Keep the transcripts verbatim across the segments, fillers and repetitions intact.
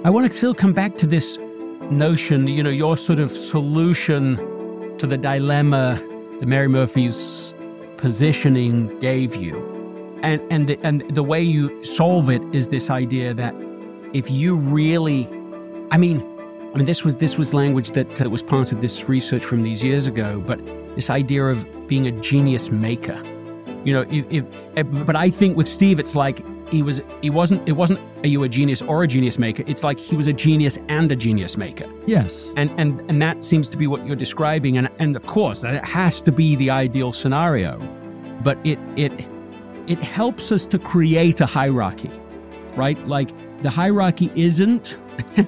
I want to still come back to this notion, you know, your sort of solution to the dilemma that Mary Murphy's positioning gave you. And and the, and the way you solve it is this idea that if you really, I mean, I mean, this was this was language that uh, was part of this research from these years ago, but this idea of being a genius maker. You know, if, if but I think with Steve, it's like he was he wasn't it wasn't are you a genius or a genius maker? It's like he was a genius and a genius maker. Yes. And and and that seems to be what you're describing. And and of course, that has to be the ideal scenario. But it it it helps us to create a hierarchy, right? Like the hierarchy isn't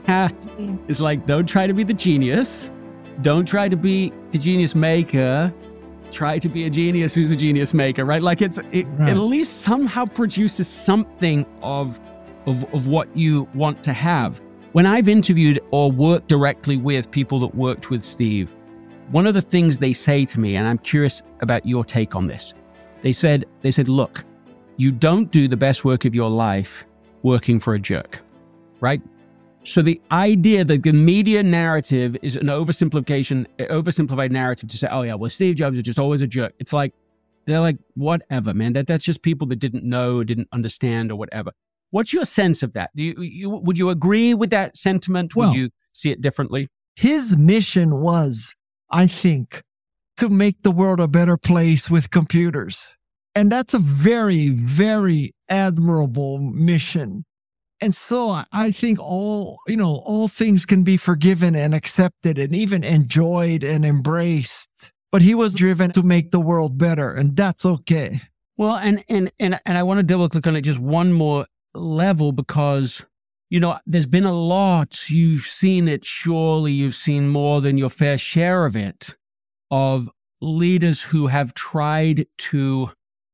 it's like, don't try to be the genius, don't try to be the genius maker. Try to be a genius who's a genius maker, right? Like it's it, right. It at least somehow produces something of, of of what you want to have. When I've interviewed or worked directly with people that worked with Steve, one of the things they say to me, and I'm curious about your take on this, they said, they said, look, you don't do the best work of your life working for a jerk, right? So the idea that the media narrative is an oversimplification, oversimplified narrative to say, oh yeah, well, Steve Jobs is just always a jerk. It's like, they're like, whatever, man. That that's just people that didn't know, didn't understand or whatever. What's your sense of that? Do you, you, would you agree with that sentiment? Would well, you see it differently? His mission was, I think, to make the world a better place with computers. And that's a very, very admirable mission. And so I think all, you know, all things can be forgiven and accepted and even enjoyed and embraced. But he was driven to make the world better, and that's okay. Well, and and and, and I want to double click on it just one more level because, you know, there's been a lot, you've seen it, surely you've seen more than your fair share of it, of leaders who have tried to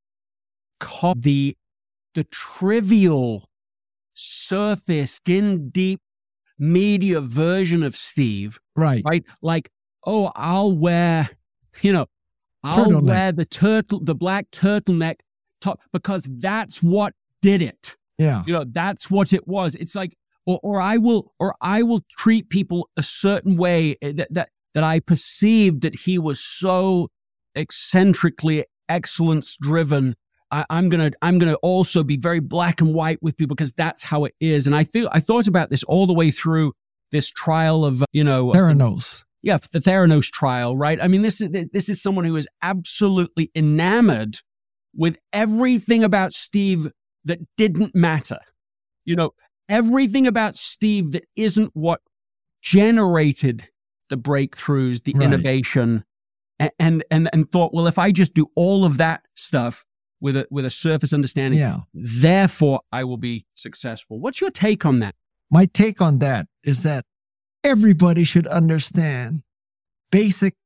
copy the, the trivial surface, skin deep media version of Steve. Right. Right. Like, oh, I'll wear, you know, I'll Turtleneck. wear the turtle, the black turtleneck top because that's what did it. Yeah. You know, that's what it was. It's like, or, or I will, or I will treat people a certain way that, that, that I perceived that he was so eccentrically excellence driven. I, I'm gonna I'm gonna also be very black and white with people because that's how it is. And I feel I thought about this all the way through this trial of you know Theranos. Yeah, the Theranos trial, right? I mean, this is this is someone who is absolutely enamored with everything about Steve that didn't matter. You know, everything about Steve that isn't what generated the breakthroughs, the Right. innovation, and, and and and thought, well, if I just do all of that stuff with a with a surface understanding, Yeah. therefore I will be successful. What's your take on that? My take on that is that everybody should understand basic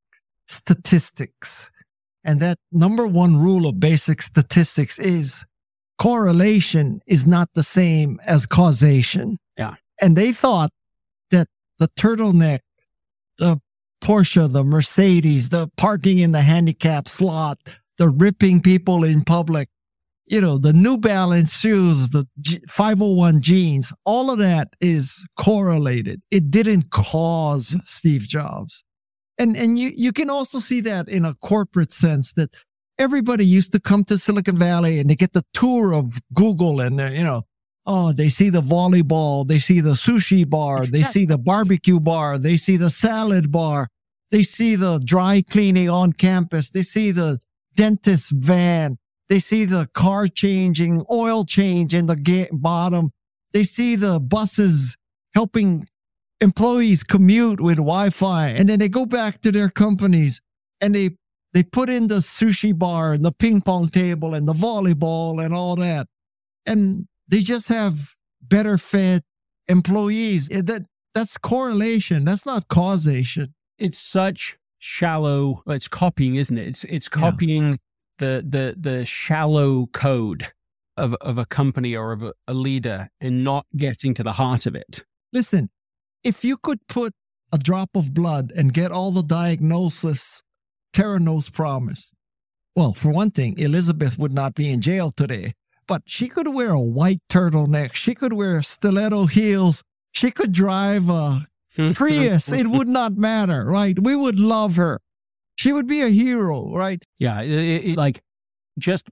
statistics. And that number one rule of basic statistics is correlation is not the same as causation. Yeah. And they thought that the turtleneck, the Porsche, the Mercedes, the parking in the handicap slot, the ripping people in public, you know, the New Balance shoes, the G- five oh one jeans, all of that is correlated. It didn't cause Steve Jobs. And and you, you can also see that in a corporate sense that everybody used to come to Silicon Valley and they get the tour of Google and, uh, you know, oh, they see the volleyball, they see the sushi bar, they see the barbecue bar, they see the salad bar, they see the dry cleaning on campus, they see the dentist van, they see the car changing, oil change in the ga- bottom, they see the buses helping employees commute with Wi-Fi, and then they go back to their companies and they they put in the sushi bar and the ping pong table and the volleyball and all that, and they just have better fed employees. That that's correlation. That's not causation. It's such shallow. Well, it's copying, isn't it? It's it's copying yeah. the the the shallow code of of a company or of a, a leader and not getting to the heart of it. Listen, if you could put a drop of blood and get all the diagnosis Theranos promised, well, for one thing, Elizabeth would not be in jail today, but she could wear a white turtleneck. She could wear stiletto heels. She could drive a Prius. It would not matter, right? We would love her. She would be a hero, right? Yeah, it, it, like just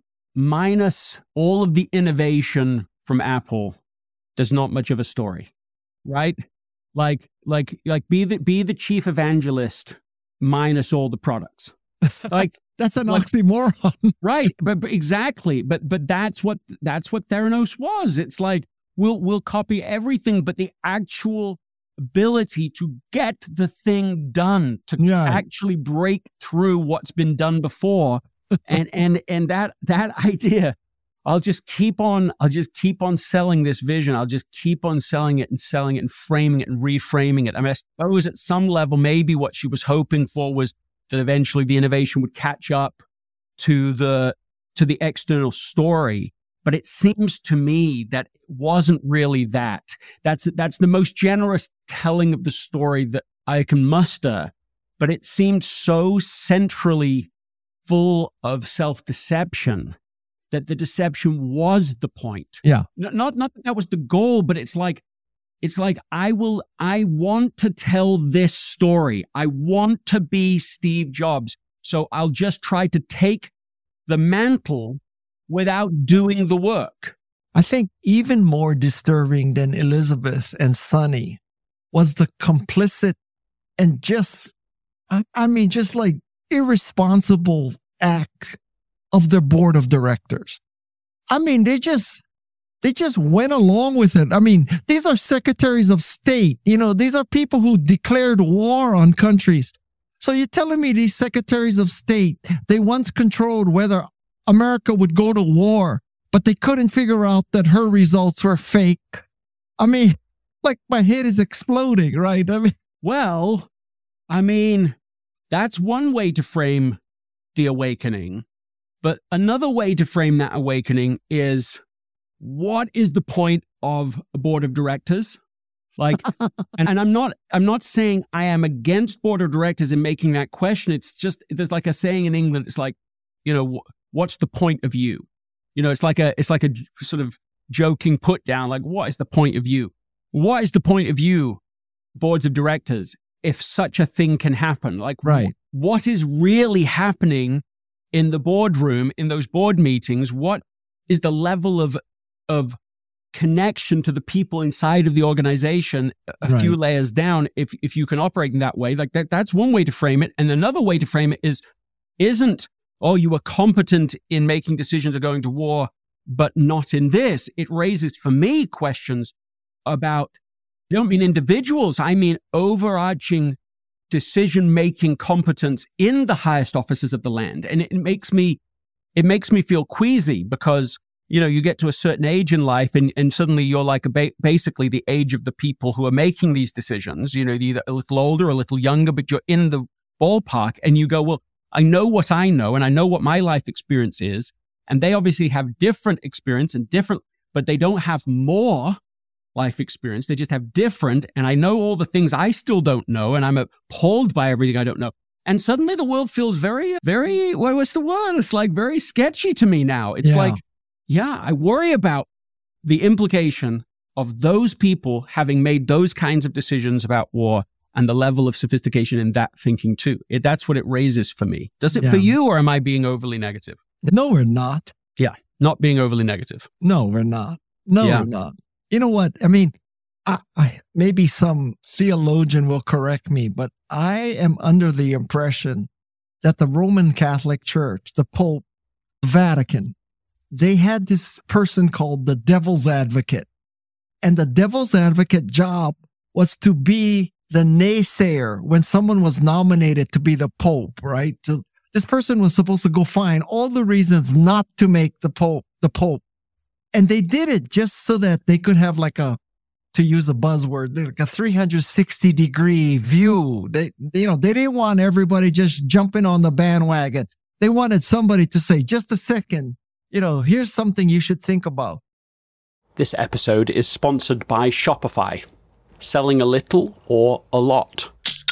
minus all of the innovation from Apple, there's not much of a story, right? Like, like, like, be the be the chief evangelist minus all the products. Like that's an like, oxymoron, right? But, but exactly, but but that's what that's what Theranos was. It's like we'll we'll copy everything, but the actual ability to get the thing done, to yeah. actually break through what's been done before, and and and that that idea. I'll just keep on, I'll just keep on selling this vision. I'll just keep on selling it and selling it and framing it and reframing it. I mean, I suppose at some level, maybe what she was hoping for was that eventually the innovation would catch up to the, to the external story. But it seems to me that it wasn't really that. That's, that's the most generous telling of the story that I can muster. But it seemed so centrally full of self-deception that the deception was the point. Yeah. Not, not, not that that was the goal, but it's like, it's like, I will, I want to tell this story. I want to be Steve Jobs. So I'll just try to take the mantle without doing the work. I think even more disturbing than Elizabeth and Sonny was the complicit and just, I, I mean, just like irresponsible act of the board of directors. I mean, they just, they just went along with it. I mean, these are secretaries of state. You know, these are people who declared war on countries. So you're telling me these secretaries of state, they once controlled whether America would go to war, but they couldn't figure out that her results were fake. I mean, like my head is exploding, right? I mean, well, I mean, that's one way to frame the awakening. But another way to frame that awakening is, what is the point of a board of directors? Like, and, and I'm not, I'm not saying I am against board of directors in making that question. It's just, there's like a saying in England. It's like, you know, what's the point of you? You know, it's like a, it's like a sort of joking put down. Like, what is the point of you? What is the point of you, boards of directors, if such a thing can happen? Like, right. What is really happening in the boardroom, in those board meetings? What is the level of of connection to the people inside of the organization a right. few layers down, if if you can operate in that way? Like that, that's one way to frame it. And another way to frame it is, isn't, oh, you were competent in making decisions of going to war, but not in this. It raises, for me, questions about, I don't mean individuals, I mean overarching decision-making competence in the highest offices of the land. And it makes me, it makes me feel queasy because, you know, you get to a certain age in life and, and suddenly you're like a ba- basically the age of the people who are making these decisions. You know, you're either a little older or a little younger, but you're in the ballpark and you go, well, I know what I know and I know what my life experience is. And they obviously have different experience and different, but they don't have more life experience. They just have different. And I know all the things I still don't know. And I'm appalled by everything I don't know. And suddenly the world feels very, very, what was the word? It's like very sketchy to me now. It's yeah. like, yeah, I worry about the implication of those people having made those kinds of decisions about war and the level of sophistication in that thinking too. It, that's what it raises for me. Does it yeah. for you, or am I being overly negative? No, we're not. Yeah, not being overly negative. No, we're not. No, yeah. we're not. You know what? I mean, I, I, maybe some theologian will correct me, but I am under the impression that the Roman Catholic Church, the Pope, the Vatican, they had this person called the devil's advocate. And the devil's advocate job was to be the naysayer when someone was nominated to be the Pope, right? So this person was supposed to go find all the reasons not to make the Pope the Pope. And they did it just so that they could have like a, to use a buzzword, like a three hundred sixty degree view. They, you know, they didn't want everybody just jumping on the bandwagon. They wanted somebody to say, just a second, you know, here's something you should think about. This episode is sponsored by Shopify. Selling a little or a lot.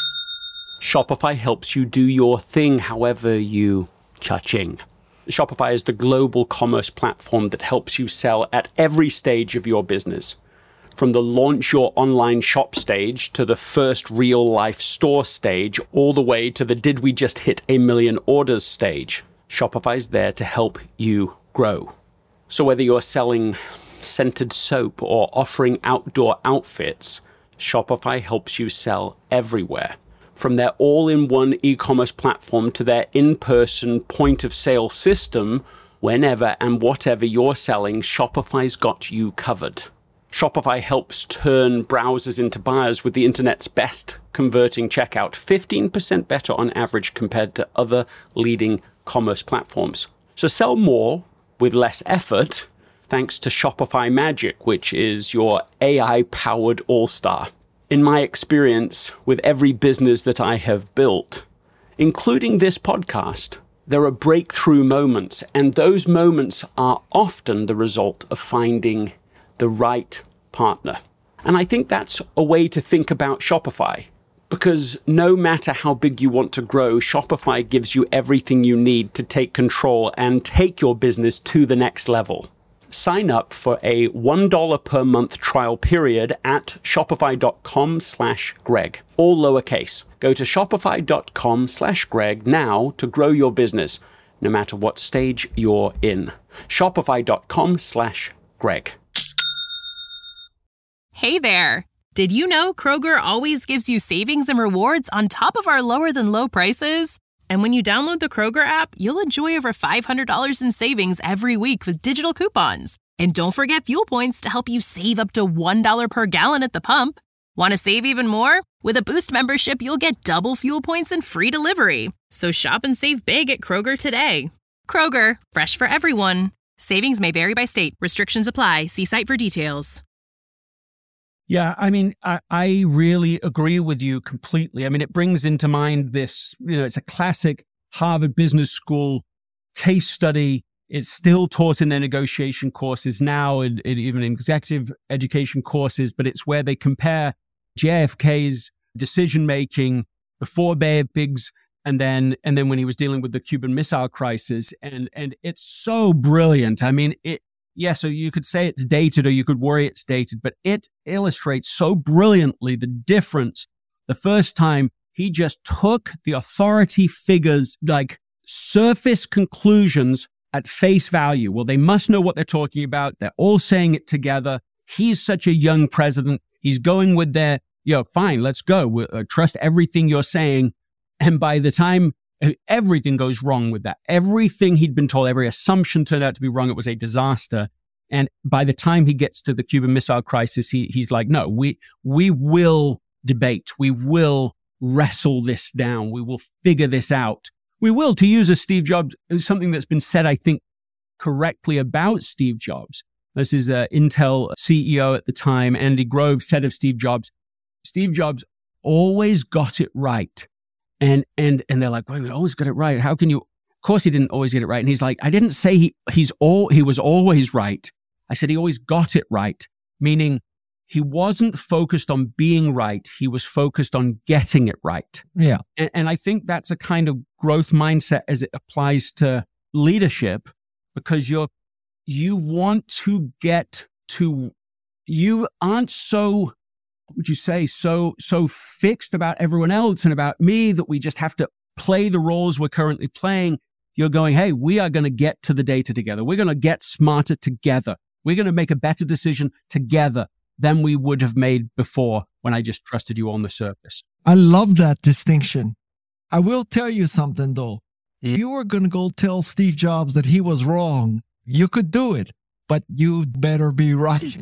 Shopify helps you do your thing however you cha-ching. Shopify is the global commerce platform that helps you sell at every stage of your business. From the launch your online shop stage to the first real life store stage, all the way to the did we just hit a million orders stage, Shopify's there to help you grow. So whether you're selling scented soap or offering outdoor outfits, Shopify helps you sell everywhere. From their all-in-one e-commerce platform to their in-person point-of-sale system, whenever and whatever you're selling, Shopify's got you covered. Shopify helps turn browsers into buyers with the internet's best converting checkout, fifteen percent better on average compared to other leading commerce platforms. So sell more with less effort thanks to Shopify Magic, which is your A I-powered all-star. In my experience with every business that I have built, including this podcast, there are breakthrough moments, and those moments are often the result of finding the right partner. And I think that's a way to think about Shopify, because no matter how big you want to grow, Shopify gives you everything you need to take control and take your business to the next level. Sign up for a one dollar per month trial period at shopify.com slash Greg, all lowercase. Go to shopify.com slash Greg now to grow your business, no matter what stage you're in. Shopify.com slash Greg. Hey there. Did you know Kroger always gives you savings and rewards on top of our lower than low prices? And when you download the Kroger app, you'll enjoy over five hundred dollars in savings every week with digital coupons. And don't forget fuel points to help you save up to one dollar per gallon at the pump. Want to save even more? With a Boost membership, you'll get double fuel points and free delivery. So shop and save big at Kroger today. Kroger, fresh for everyone. Savings may vary by state. Restrictions apply. See site for details. Yeah, I mean, I, I really agree with you completely. I mean, it brings into mind this, you know, it's a classic Harvard Business School case study. It's still taught in their negotiation courses now, and, and even in executive education courses, but it's where they compare J F K's decision-making before Bay of Pigs and then and then when he was dealing with the Cuban Missile Crisis. And, and it's so brilliant. I mean, it, yeah, so you could say it's dated or you could worry it's dated, but it illustrates so brilliantly the difference. The first time he just took the authority figures, like surface conclusions at face value. Well, they must know what they're talking about. They're all saying it together. He's such a young president. He's going with their, you know, fine, let's go. We, uh, trust everything you're saying. And by the time everything goes wrong with that. Everything he'd been told, every assumption turned out to be wrong. It was a disaster. And by the time he gets to the Cuban Missile Crisis, he, he's like, no, we, we will debate. We will wrestle this down. We will figure this out. We will, to use a Steve Jobs, something that's been said, I think, correctly about Steve Jobs. This is the Intel C E O at the time, Andy Grove, said of Steve Jobs, Steve Jobs always got it right. And and and they're like, well, we always got it right. How can you? Of course, he didn't always get it right. And he's like, I didn't say he he's all he was always right. I said he always got it right, meaning he wasn't focused on being right. He was focused on getting it right. Yeah. And, and I think that's a kind of growth mindset as it applies to leadership, because you're you want to get to you aren't so. What would you say, so so fixed about everyone else and about me that we just have to play the roles we're currently playing. You're going, hey, we are going to get to the data together. We're going to get smarter together. We're going to make a better decision together than we would have made before when I just trusted you on the surface. I love that distinction. I will tell you something, though. Mm. If you were going to go tell Steve Jobs that he was wrong, you could do it, but you better be right.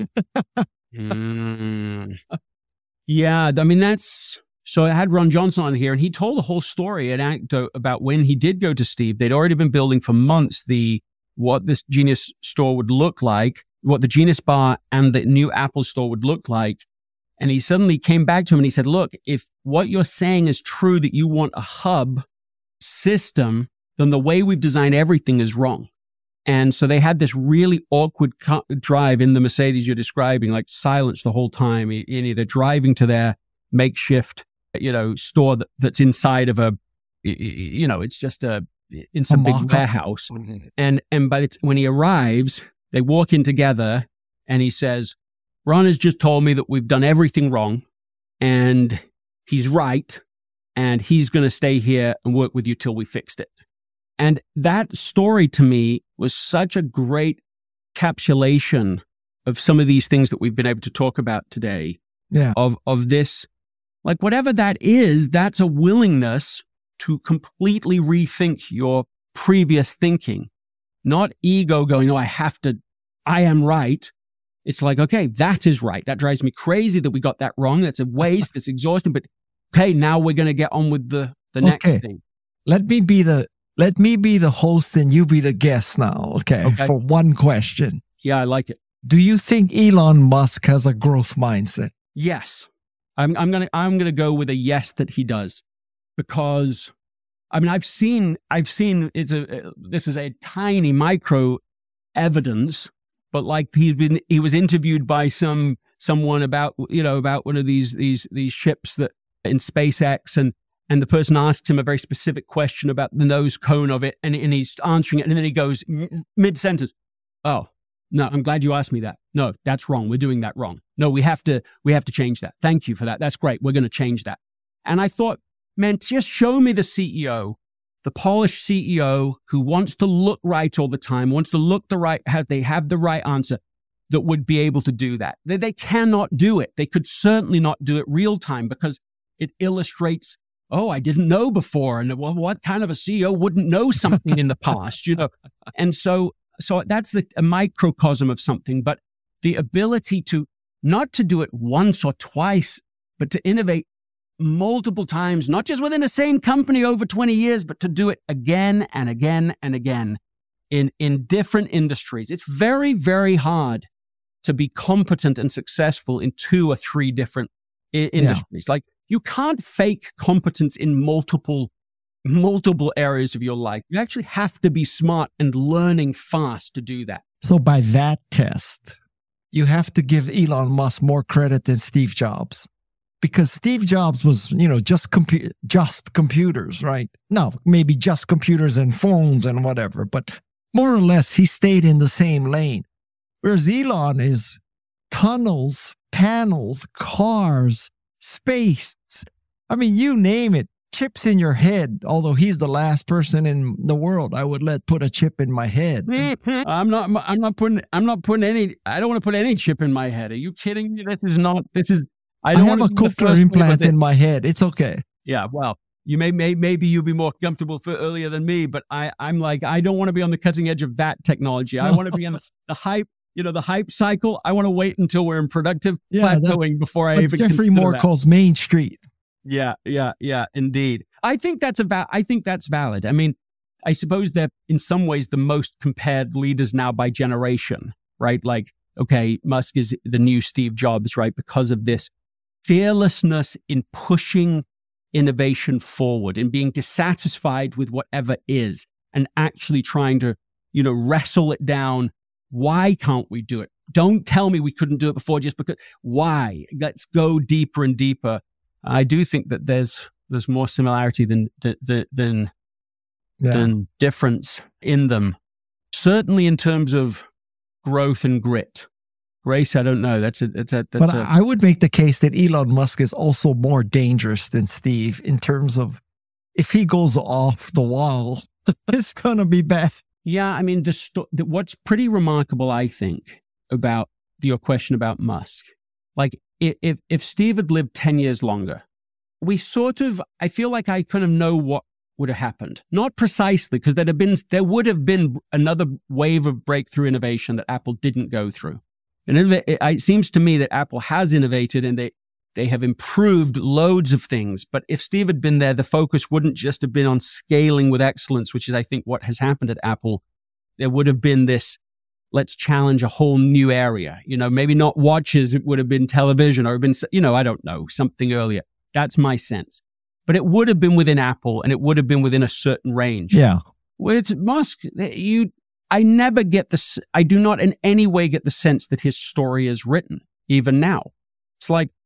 mm. Yeah, I mean, that's, so I had Ron Johnson on here, and he told a whole story, an anecdote about when he did go to Steve. They'd already been building for months the what this Genius store would look like, what the Genius Bar and the new Apple store would look like. And he suddenly came back to him and he said, look, if what you're saying is true, that you want a hub system, then the way we've designed everything is wrong. And so they had this really awkward co- drive in the Mercedes you're describing, like silence the whole time. You know, they're driving to their makeshift, you know, store that, that's inside of a, you know, it's just a, in some big warehouse. And, and by the t- when he arrives, they walk in together and he says, Ron has just told me that we've done everything wrong and he's right. And he's going to stay here and work with you till we fixed it. And that story to me was such a great encapsulation of some of these things that we've been able to talk about today. Yeah. Of, of this, like whatever that is, that's a willingness to completely rethink your previous thinking, not ego going, oh, I have to, I am right. It's like, okay, that is right. That drives me crazy that we got that wrong. That's a waste. It's exhausting. But okay, now we're going to get on with the, the next okay. thing. Let me be the let me be the host and you be the guest now. Okay, okay. For one question. Yeah, I like it. Do you think Elon Musk has a growth mindset? Yes. I'm I'm going to I'm going to go with a yes that he does. Because I mean, I've seen I've seen it's a this is a tiny micro evidence, but like he's been he was interviewed by some someone about, you know, about one of these these these ships that in SpaceX, and and the person asks him a very specific question about the nose cone of it, and, and he's answering it, and then he goes mid sentence, "Oh, no, I'm glad you asked me that. No, that's wrong. We're doing that wrong. No, we have to we have to change that. Thank you for that. That's great. We're going to change that." And I thought, man, just show me the C E O, the polished C E O who wants to look right all the time, wants to look the right, have they have the right answer, that would be able to do that. They, they cannot do it. They could certainly not do it real time because it illustrates, oh, I didn't know before. And well, what kind of a C E O wouldn't know something in the past, you know? And so, so that's the, a microcosm of something, but the ability to not to do it once or twice, but to innovate multiple times, not just within the same company over twenty years, but to do it again and again and again in, in different industries. It's very, very hard to be competent and successful in two or three different I- industries. Yeah. Like you can't fake competence in multiple, multiple areas of your life. You actually have to be smart and learning fast to do that. So by that test, you have to give Elon Musk more credit than Steve Jobs. Because Steve Jobs was, you know, just compu- just computers, right? No, maybe just computers and phones and whatever, but more or less he stayed in the same lane. Whereas Elon is tunnels, panels, cars, space. I mean, you name it, chips in your head. Although he's the last person in the world I would let put a chip in my head. I'm not. I'm not putting. I'm not putting any. I don't want to put any chip in my head. Are you kidding me? This is not. This is. I, don't I have a Cochlear implant in my head. It's okay. Yeah. Well, you may, may maybe you'll be more comfortable for earlier than me, but I I'm like I don't want to be on the cutting edge of that technology. I want to be in the, the hype. You know, the hype cycle. I want to wait until we're in productive yeah, plateauing that, before I even Jeffrey consider Moore that. calls Main Street. Yeah, yeah, yeah, indeed. I think that's about. I think that's valid. I mean, I suppose they're in some ways the most compared leaders now by generation, right? Like, okay, Musk is the new Steve Jobs, right? Because of this fearlessness in pushing innovation forward, in being dissatisfied with whatever is, and actually trying to, you know, wrestle it down. Why can't we do it? Don't tell me we couldn't do it before just because. Why? Let's go deeper and deeper. I do think that there's there's more similarity than than than, yeah. than difference in them. Certainly in terms of growth and grit. Grace, I don't know. That's a that's a. That's but a, I would make the case that Elon Musk is also more dangerous than Steve in terms of if he goes off the wall, it's gonna be bad. Yeah, I mean, the, sto- the what's pretty remarkable, I think, about your question about Musk, like if if Steve had lived ten years longer, we sort of, I feel like I kind of know what would have happened. Not precisely, because there'd have been, there would have been another wave of breakthrough innovation that Apple didn't go through. And it, it, it seems to me that Apple has innovated and they, they have improved loads of things. But if Steve had been there, the focus wouldn't just have been on scaling with excellence, which is, I think, what has happened at Apple. There would have been this, let's challenge a whole new area. You know, maybe not watches, it would have been television or been, you know, I don't know, something earlier. That's my sense. But it would have been within Apple and it would have been within a certain range. Yeah. With Musk, you, I never get this, I do not in any way get the sense that his story is written, even now. It's like,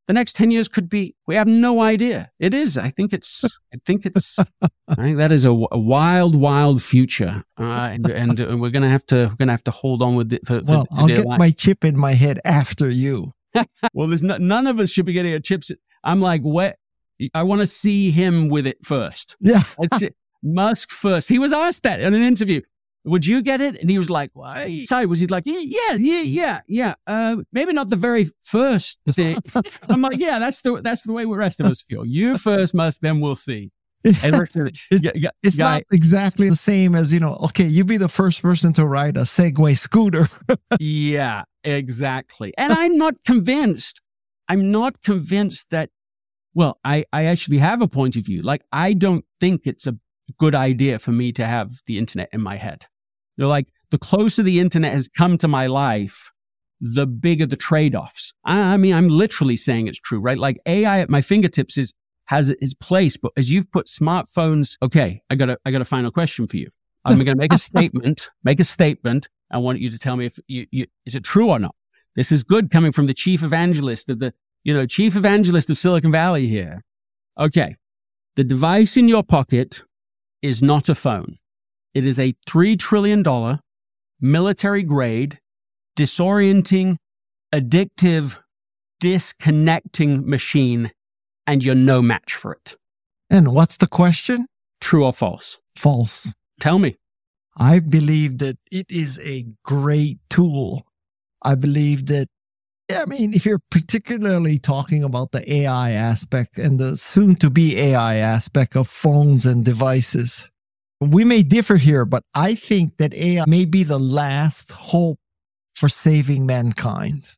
the next ten years could be, we have no idea. It is. I think it's, I think it's, I think that is a, a wild, wild future. Uh, and, and, and we're going to have to, we're going to have to hold on with it. For, well, for, I'll get life. my chip in my head after you. Well, there's no, none of us should be getting a chip. I'm like, what? I want to see him with it first. Yeah. That's it. Musk first. He was asked that in an interview. Would you get it? And he was like, why? Sorry, was he like, yeah, yeah, yeah, yeah, yeah. Uh, maybe not the very first thing. I'm like, yeah, that's the that's the way the rest of us feel. You first, Musk, then we'll see. And it's yeah, yeah, it's guy, not exactly the same as, you know, okay, you be the first person to ride a Segway scooter. Yeah, exactly. And I'm not convinced. I'm not convinced that, well, I, I actually have a point of view. Like, I don't think it's a good idea for me to have the internet in my head. You know, like, the closer the internet has come to my life, the bigger the trade-offs. I, I mean, I'm literally saying it's true, right? Like, A I at my fingertips is has its place, but as you've put smartphones, okay, I got a I got a final question for you. I'm going to make a statement, make a statement. I want you to tell me if you, you is it true or not. This is good coming from the chief evangelist of the, you know, chief evangelist of Silicon Valley here. Okay, the device in your pocket is not a phone. It is a three trillion dollars military grade, disorienting, addictive, disconnecting machine, and you're no match for it. And what's the question? True or false? False. Tell me. I believe that it is a great tool. I believe that, I mean, if you're particularly talking about the A I aspect and the soon-to-be A I aspect of phones and devices, we may differ here, but I think that A I may be the last hope for saving mankind.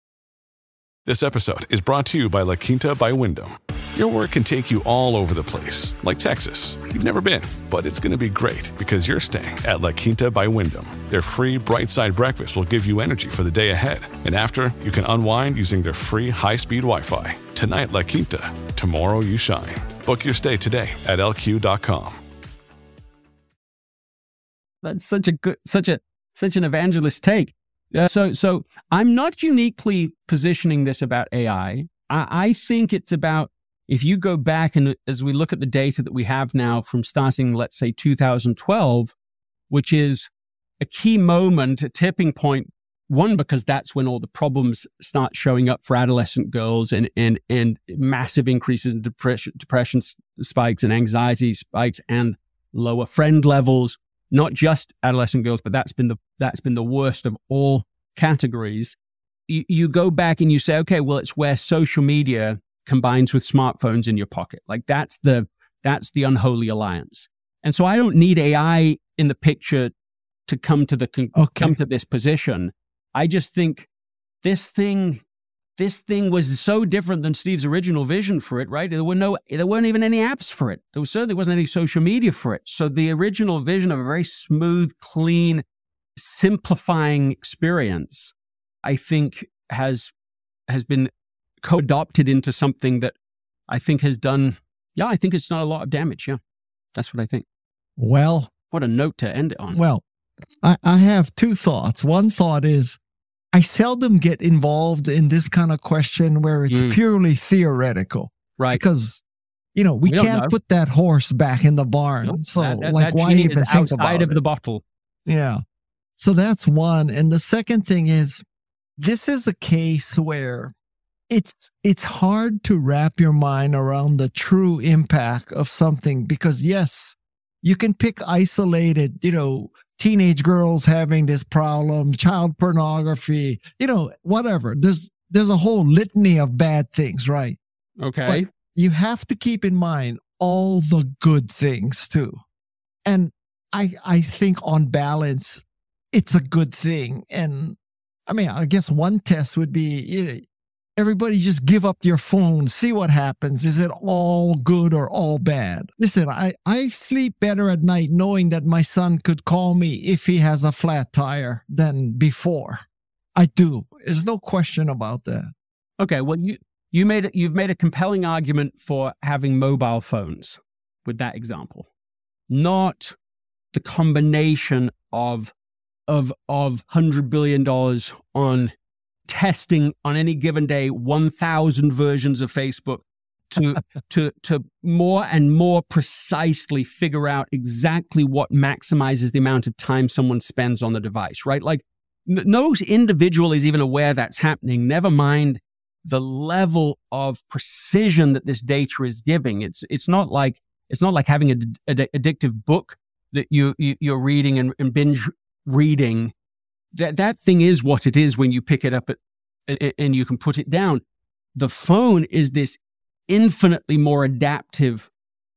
This episode is brought to you by La Quinta by Wyndham. Your work can take you all over the place, like Texas. You've never been, but it's going to be great because you're staying at La Quinta by Wyndham. Their free Bright Side breakfast will give you energy for the day ahead. And after, you can unwind using their free high-speed Wi-Fi. Tonight, La Quinta. Tomorrow, you shine. Book your stay today at L Q dot com. That's such a good, such a, such an evangelist take. Uh, so, so I'm not uniquely positioning this about A I. I, I think it's about, if you go back and as we look at the data that we have now from starting, let's say two thousand twelve, which is a key moment, a tipping point, one, because that's when all the problems start showing up for adolescent girls and, and, and massive increases in depression, depression spikes and anxiety spikes and lower friend levels. Not just adolescent girls, but that's been the that's been the worst of all categories. You, you go back and you say, okay, well, it's where social media combines with smartphones in your pocket. Like that's the that's the unholy alliance. And so I don't need A I in the picture to come to the okay. come to this position. I just think this thing this thing was so different than Steve's original vision for it, right? There were no, there weren't even any apps for it. There was certainly wasn't any social media for it. So the original vision of a very smooth, clean, simplifying experience, I think has, has been co-adopted into something that I think has done, yeah, I think it's done a lot of damage. Yeah. That's what I think. Well, what a note to end it on. Well, I, I have two thoughts. One thought is, I seldom get involved in this kind of question where it's mm. purely theoretical. Right. Because, you know, we, we can't put that horse back in the barn. Nope. So, that, that, like, that why even think outside about of it? the bottle. Yeah. So that's one. And the second thing is, this is a case where it's it's hard to wrap your mind around the true impact of something because, yes, you can pick isolated, you know, teenage girls having this problem, child pornography, you know, whatever. There's there's a whole litany of bad things, right? Okay. But you have to keep in mind all the good things too. And I I think on balance, it's a good thing. And I mean, I guess one test would be, you know, everybody just give up your phone, see what happens. Is it all good or all bad? Listen, I, I sleep better at night knowing that my son could call me if he has a flat tire than before. I do. There's no question about that. Okay, well, you, you made, you've made a compelling argument for having mobile phones with that example. Not the combination of, of, of one hundred billion dollars on testing on any given day one thousand versions of Facebook to to to more and more precisely figure out exactly what maximizes the amount of time someone spends on the device, right? Like n- no individual is even aware that's happening, never mind the level of precision that this data is giving. It's it's not like it's not like having an ad- addictive book that you, you you're reading and, and binge reading. That that thing is what it is when you pick it up at, and you can put it down. The phone is this infinitely more adaptive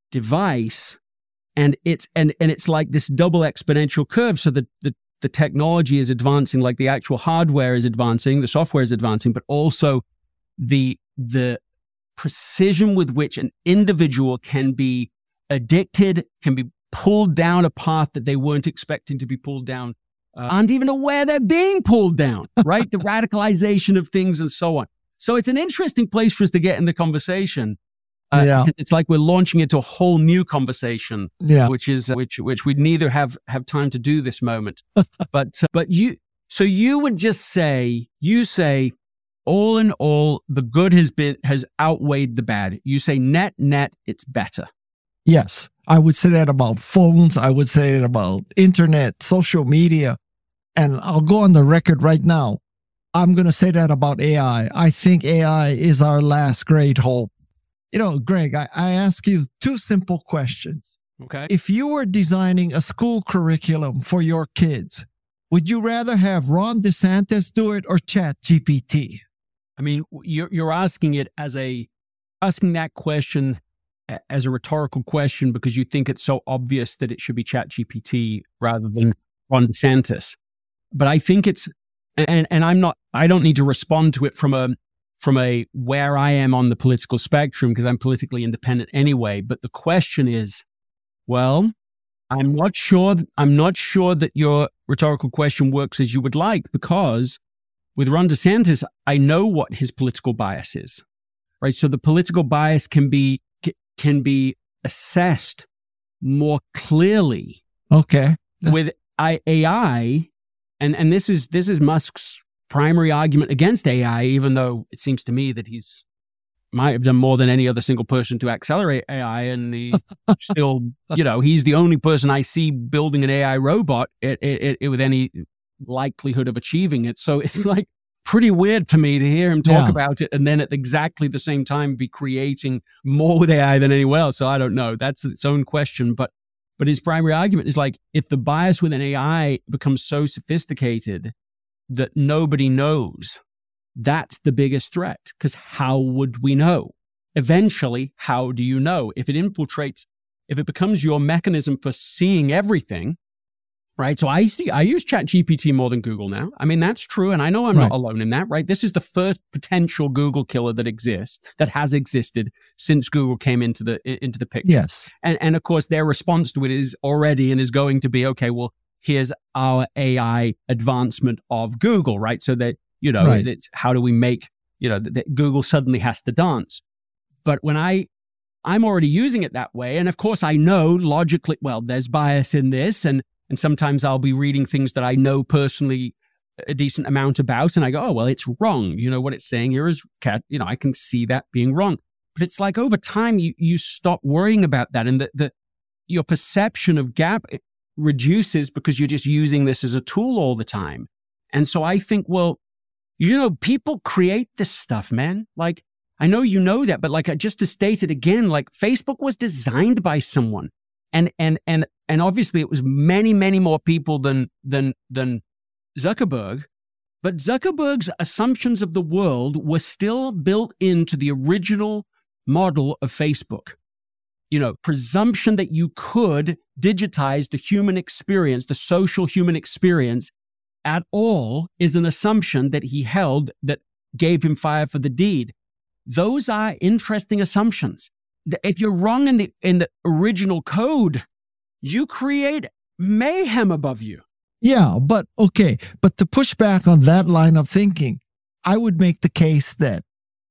device, and it's and and it's like this double exponential curve. So the the the technology is advancing, like the actual hardware is advancing, the software is advancing, but also the the precision with which an individual can be addicted, can be pulled down a path that they weren't expecting to be pulled down, uh, aren't even aware they're being pulled down, right? The radicalization of things and so on. So it's an interesting place for us to get in the conversation. Uh, yeah. It's like we're launching into a whole new conversation, yeah. which is uh, which which we'd neither have have time to do this moment. but uh, but you so you would just say you say all in all the good has been has outweighed the bad. You say net net it's better. Yes, I would say that about phones. I would say that about internet, social media, and I'll go on the record right now. I'm going to say that about A I. I think A I is our last great hope. You know, Greg, I, I ask you two simple questions. Okay. If you were designing a school curriculum for your kids, would you rather have Ron DeSantis do it or Chat G P T? I mean, you're you're asking it as a asking that question as a rhetorical question because you think it's so obvious that it should be Chat G P T rather than Ron DeSantis. But I think it's and and I'm not I don't need to respond to it from a from a where I am on the political spectrum because I'm politically independent anyway. But the question is, well, I'm not sure I'm not sure that your rhetorical question works as you would like because with Ron DeSantis, I know what his political bias is, right? So the political bias can be can be assessed more clearly. Okay. With A I, and and this is this is Musk's primary argument against A I, even though it seems to me that he's might have done more than any other single person to accelerate A I, and he still, you know, he's the only person I see building an A I robot it, it, it, with any likelihood of achieving it. So it's like pretty weird to me to hear him talk yeah. about it and then at exactly the same time be creating more with A I than anyone else. So I don't know. That's its own question. But but his primary argument is like, if the bias with an A I becomes so sophisticated that nobody knows, that's the biggest threat. Because how would we know? Eventually, how do you know? If it infiltrates, if it becomes your mechanism for seeing everything, right? So I see, I use Chat G P T more than Google now. I mean, that's true. And I know I'm right. not alone in that, right? This is the first potential Google killer that exists, that has existed since Google came into the into the picture. Yes. And, and of course, their response to it is already and is going to be, okay, well, here's our A I advancement of Google, right? So that, you know, right. it's, how do we make, you know, that, that Google suddenly has to dance. But when I, I'm already using it that way. And of course, I know logically, well, there's bias in this. And And sometimes I'll be reading things that I know personally a decent amount about. And I go, oh, well, it's wrong. You know, what it's saying here is, cat. you know, I can see that being wrong. But it's like over time, you you stop worrying about that. And that the, your perception of gap reduces because you're just using this as a tool all the time. And so I think, well, you know, people create this stuff, man. Like, I know you know that, but like, just to state it again, like Facebook was designed by someone. And and and and obviously it was many, many more people than than than Zuckerberg. But Zuckerberg's assumptions of the world were still built into the original model of Facebook. You know, presumption that you could digitize the human experience, the social human experience at all is an assumption that he held that gave him fire for the deed. Those are interesting assumptions. If you're wrong in the in the original code, you create mayhem above you. Yeah, but okay. But to push back on that line of thinking, I would make the case that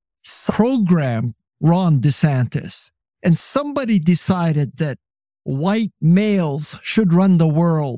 program Ron DeSantis and somebody decided that white males should run the world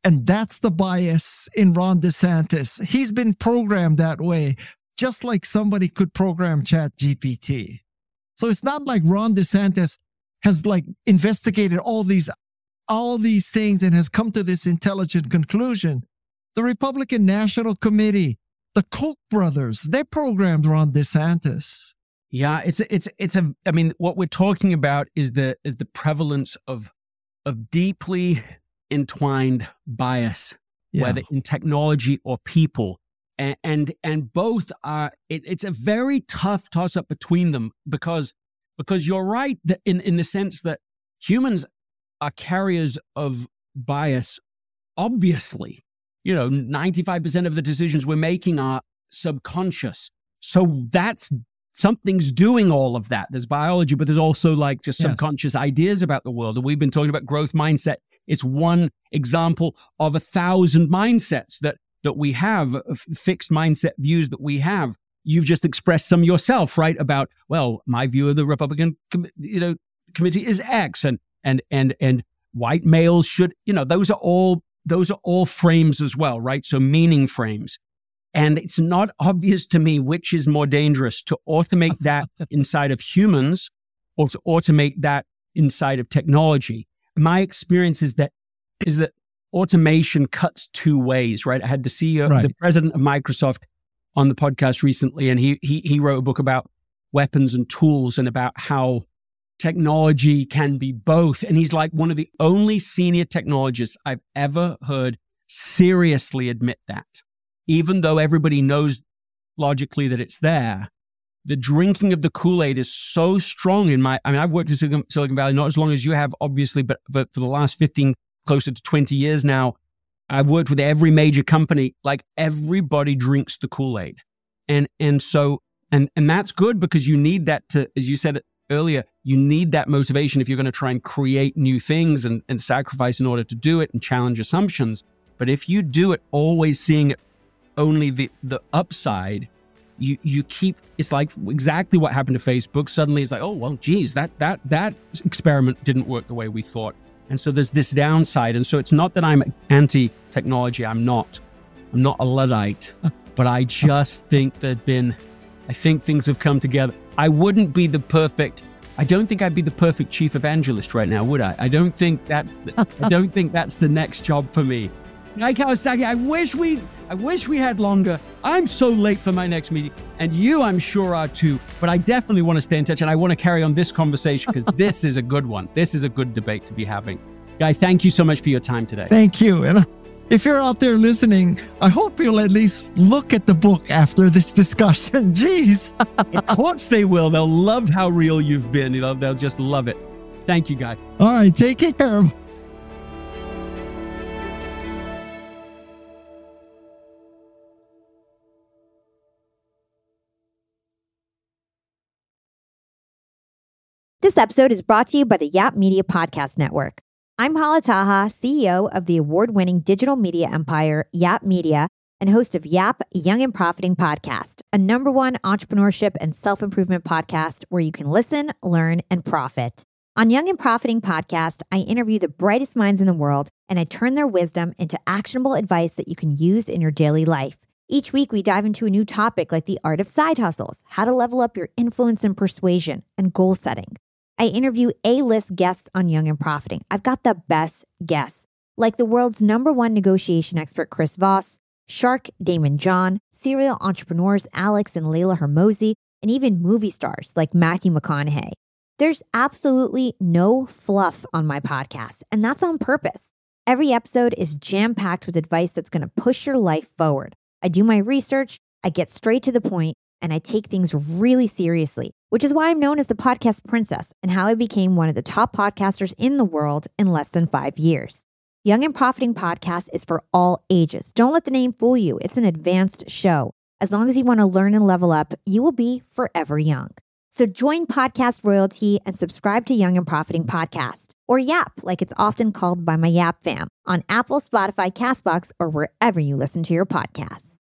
And that's the bias in Ron DeSantis. He's been programmed that way, just like somebody could program ChatGPT. So it's not like Ron DeSantis has like investigated all these, all these things and has come to this intelligent conclusion. The Republican National Committee, the Koch brothers, they programmed Ron DeSantis. Yeah, it's a, it's it's a. I mean, what we're talking about is the is the prevalence of of deeply entwined bias, Yeah. whether in technology or people, and and, and both are. It, it's a very tough toss up between them because because you're right that in in the sense that humans are carriers of bias, obviously. You know, ninety-five percent of the decisions we're making are subconscious. So that's, something's doing all of that. There's biology, but there's also like just Yes. subconscious ideas about the world. And we've been talking about growth mindset. It's one example of a thousand mindsets that that we have, of fixed mindset views that we have. You've just expressed some yourself, right? About, well, my view of the Republican, com- you know, committee is X, and and and and white males should, you know, those are all those are all frames as well, right? So meaning frames. And it's not obvious to me which is more dangerous, to automate that inside of humans or to automate that inside of technology. My experience is that is that automation cuts two ways, right? I had the C E O, Right. the president of Microsoft on the podcast recently, and he he he wrote a book about weapons and tools and about how technology can be both. And he's like one of the only senior technologists I've ever heard seriously admit that. Even though everybody knows logically that it's there, the drinking of the Kool-Aid is so strong in my, I mean, I've worked in Silicon, Silicon Valley, not as long as you have, obviously, but, but for the last fifteen, closer to twenty years now, I've worked with every major company. Like everybody drinks the Kool-Aid. And, and so, and, and that's good because you need that to, as you said earlier, you need that motivation if you're going to try and create new things and, and sacrifice in order to do it and challenge assumptions. But if you do it always seeing it only the, the upside, you you keep, it's like exactly what happened to Facebook. Suddenly it's like, oh, well, geez, that that that experiment didn't work the way we thought. And so there's this downside. And so it's not that I'm anti-technology. I'm not. I'm not a Luddite. But I just think there'd been, I think things have come together. I wouldn't be the perfect, I don't think I'd be the perfect chief evangelist right now, would I? I don't think that's, the, I don't think that's the next job for me. Like Kawasaki, I wish we, I wish we had longer. I'm so late for my next meeting, and you, I'm sure, are too. But I definitely want to stay in touch, and I want to carry on this conversation because this is a good one. This is a good debate to be having. Guy, thank you so much for your time today. Thank you. And if you're out there listening, I hope you'll at least look at the book after this discussion. Jeez. Of course they will. They'll love how real you've been. They'll, they'll just love it. Thank you, Guy. All right, take care. This episode is brought to you by the Yap Media Podcast Network. I'm Hala Taha, C E O of the award-winning digital media empire, Yap Media, and host of Yap Young and Profiting Podcast, a number one entrepreneurship and self-improvement podcast where you can listen, learn, and profit. On Young and Profiting Podcast, I interview the brightest minds in the world, and I turn their wisdom into actionable advice that you can use in your daily life. Each week, we dive into a new topic like the art of side hustles, how to level up your influence and persuasion, and goal setting. I interview A-list guests on Young and Profiting. I've got the best guests, like the world's number one negotiation expert, Chris Voss, Shark Damon John, serial entrepreneurs Alex and Layla Hermosi, and even movie stars like Matthew McConaughey. There's absolutely no fluff on my podcast, and that's on purpose. Every episode is jam-packed with advice that's going to push your life forward. I do my research, I get straight to the point, and I take things really seriously, which is why I'm known as the podcast princess and how I became one of the top podcasters in the world in less than five years. Young and Profiting Podcast is for all ages. Don't let the name fool you. It's an advanced show. As long as you want to learn and level up, you will be forever young. So join Podcast Royalty and subscribe to Young and Profiting Podcast, or Yap, like it's often called by my Yap fam, on Apple, Spotify, CastBox, or wherever you listen to your podcasts.